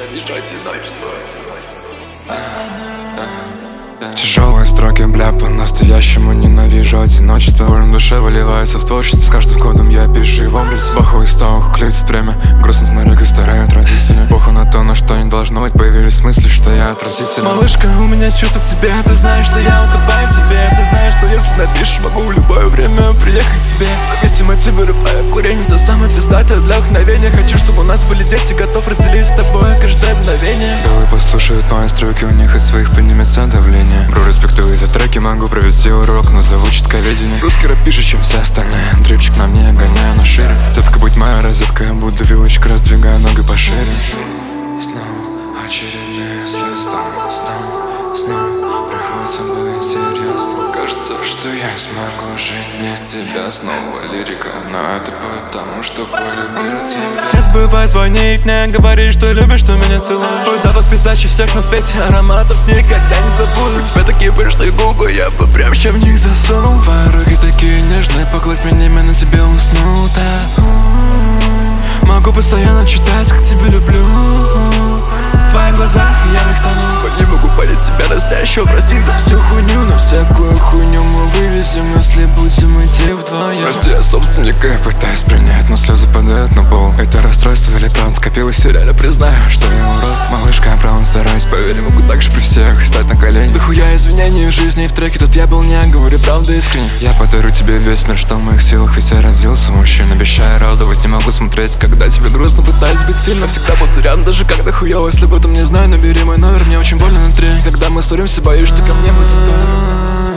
Тяжелые строки, бля, по-настоящему ненавижу одиночество. Боль на душе выливается в творчество. С каждым годом я пишу в образе. Баху из ставок, клеится время. Грустно смотрю, как стареют родители. Похуй на то, на что не должно быть. Появились мысли, что я отвратительный. Малышка, у меня чувства к тебе. Ты знаешь, что я утопаю в тебе. Ты знаешь, что если напишешь, могу в любое время приехать к тебе. Зависимо от тебя, рыбая, курение. То самое пиздатое для вдохновения. Хочу, чтобы у нас были дети. Готов разделить с тобой каждое мгновение. Белые послушают мои строки. У них от своих поднимется давление. Бро, респектую за треки. Могу провести урок, но зову читковедение. Русский рэп пиже, чем все остальные. Дрипчик на мне, гоняю на шире. Детка, будь моя розетка. Я буду вилочка, раздвигая ноги пошире. Снова очередные слезы. Снова приходится быть серьезным. Кажется, что я смогу жить без тебя. Снова лирика, но это потому, что полюбил тебя. Не забывай звонить мне, говоришь, что любишь, что меня целуешь. Твой запах пиздачи всех на свете, ароматов никогда не забуду. У тебя такие пышные губы, я бы прям в них засунул. Твои руки такие нежные, погладь меня, я на тебе усну, да. Могу постоянно читать, как тебя люблю. В твоих глазах я в них тону. Не могу понять себя настоящего, прости за всю хуйню. Но всякую хуйню мы вывезем, если будем идти вдвоем. Прости, я собственника, я пытаюсь принять, но слезы падают на пол. Это расстройство или транс, скопилось, и реально признаю, что я урод. Малышка, я правда стараюсь, поверь, могу так же при всех встать на колени. Да хуя извинений в жизни, и в треке тут я был не, говорю правду искренне. Я подарю тебе весь мир, что в моих силах, ведь я родился мужчина. Обещаю радовать, не могу смотреть, когда тебе грустно, пытаюсь быть сильным. Всегда буду рядом, даже когда хуёво. Если об этом не знаю, набери мой номер, мне очень больно внутри. Когда мы ссоримся, боюсь, что ко мне будет то.